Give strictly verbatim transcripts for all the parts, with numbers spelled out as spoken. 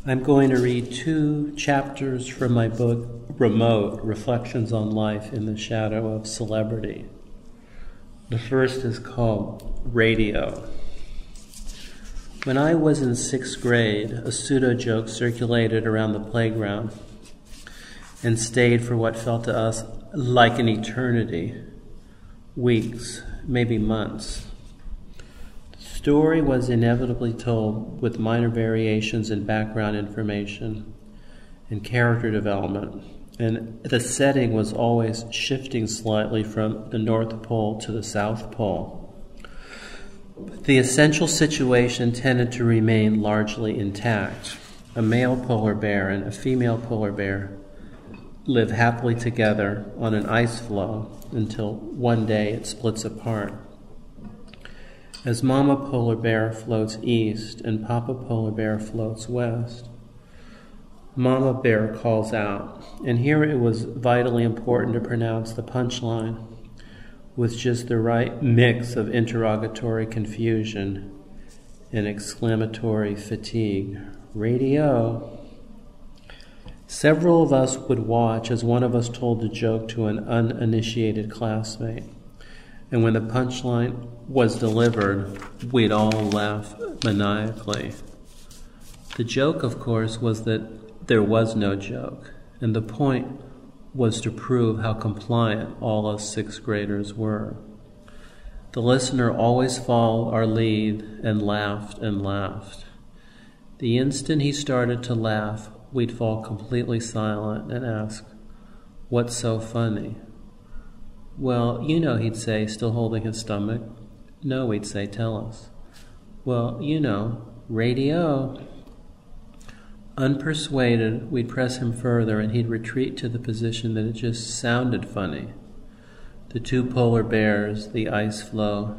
I'm going to read two chapters from my book, Remote, Reflections on Life in the Shadow of Celebrity. The first is called Radio. When I was in sixth grade, a pseudo-joke circulated around the playground and stayed for what felt to us like an eternity, weeks, maybe months. The story was inevitably told with minor variations in background information and character development, and the setting was always shifting slightly from the North Pole to the South Pole. But the essential situation tended to remain largely intact. A male polar bear and a female polar bear live happily together on an ice floe until one day it splits apart. As Mama Polar Bear floats east and Papa Polar Bear floats west, Mama Bear calls out, and here it was vitally important to pronounce the punchline with just the right mix of interrogatory confusion and exclamatory fatigue. Radio. Several of us would watch as one of us told the joke to an uninitiated classmate. And when the punchline was delivered, we'd all laugh maniacally. The joke, of course, was that there was no joke, and the point was to prove how compliant all us sixth graders were. The listener always followed our lead and laughed and laughed. The instant he started to laugh, we'd fall completely silent and ask, "What's so funny?" "Well, you know," he'd say, still holding his stomach. "No," we'd say, "tell us." "Well, you know, radio." Unpersuaded, we'd press him further, and he'd retreat to the position that it just sounded funny. The two polar bears, the ice floe.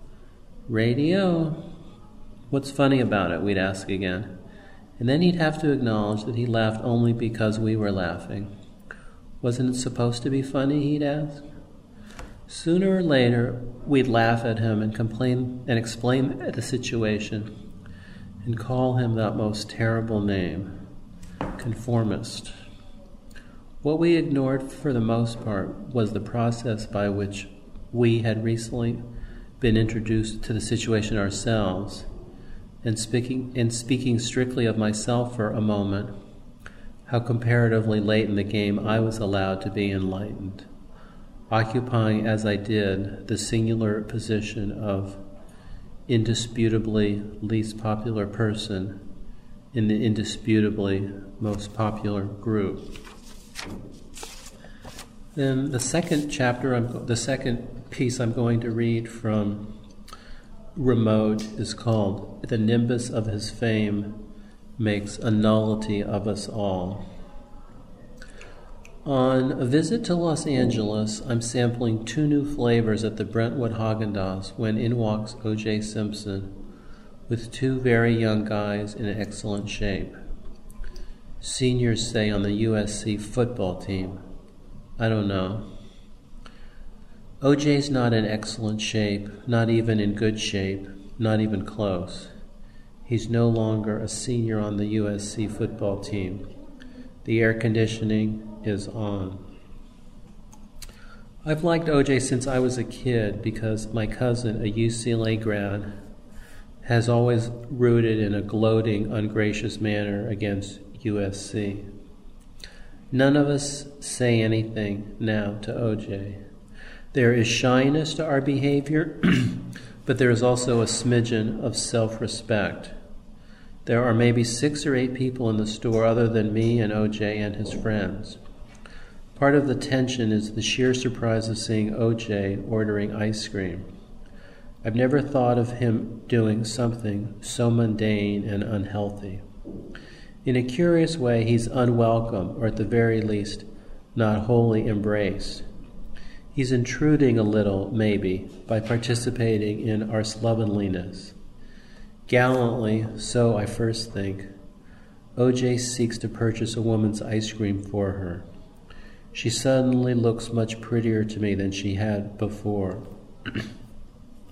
"Radio." "What's funny about it?" we'd ask again. And then he'd have to acknowledge that he laughed only because we were laughing. "Wasn't it supposed to be funny?" he'd ask. Sooner or later, we'd laugh at him and complain and explain the situation and call him that most terrible name, conformist. What we ignored for the most part was the process by which we had recently been introduced to the situation ourselves. And speaking, and speaking strictly of myself for a moment, how comparatively late in the game I was allowed to be enlightened, occupying as I did the singular position of indisputably least popular person in the indisputably most popular group. Then the second chapter, I'm, the second piece I'm going to read from Remote is called "The Nimbus of His Fame Makes a Nullity of Us All." On a visit to Los Angeles, I'm sampling two new flavors at the Brentwood Haagen-Dazs when in walks O J Simpson with two very young guys in excellent shape. Seniors say on the U S C football team. I don't know. O J's not in excellent shape, not even in good shape, not even close. He's no longer a senior on the U S C football team. The air conditioning is on. I've liked O J since I was a kid because my cousin, a U C L A grad, has always rooted in a gloating, ungracious manner against U S C. None of us say anything now to O J. There is shyness to our behavior, but there is also a smidgen of self-respect. There are maybe six or eight people in the store other than me and O J and his friends. Part of the tension is the sheer surprise of seeing O J ordering ice cream. I've never thought of him doing something so mundane and unhealthy. In a curious way, he's unwelcome, or at the very least, not wholly embraced. He's intruding a little, maybe, by participating in our slovenliness. Gallantly, so I first think, O J seeks to purchase a woman's ice cream for her. She suddenly looks much prettier to me than she had before.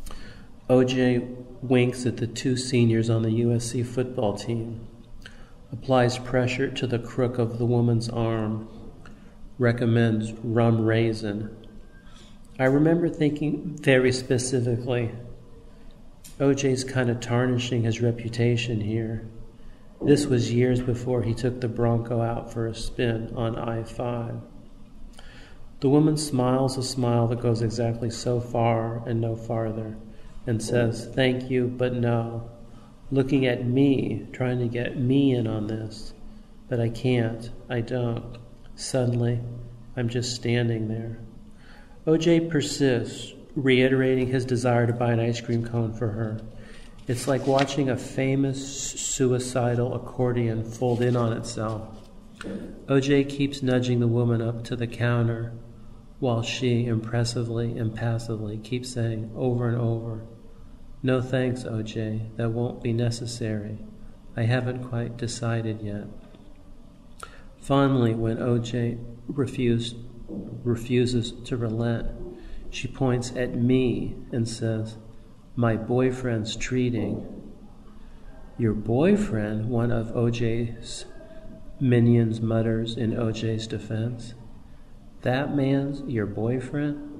O J winks at the two seniors on the U S C football team. applies pressure to the crook of the woman's arm, recommends rum raisin. I remember thinking very specifically, O J's kind of tarnishing his reputation here. This was years before he took the Bronco out for a spin on I five. The woman smiles a smile that goes exactly so far and no farther, and says, "Thank you, but no," looking at me, trying to get me in on this. But I can't, I don't. Suddenly, I'm just standing there. O J persists, reiterating his desire to buy an ice cream cone for her. It's like watching a famous suicidal accordion fold in on itself. O J keeps nudging the woman up to the counter, while she, impressively, impassively, keeps saying over and over, "No thanks, O J, that won't be necessary. I haven't quite decided yet." Finally, when O J refuse, refuses to relent, she points at me and says, "My boyfriend's treating." "Your boyfriend?" one of O J's minions mutters in O J's defense. "That man's your boyfriend?"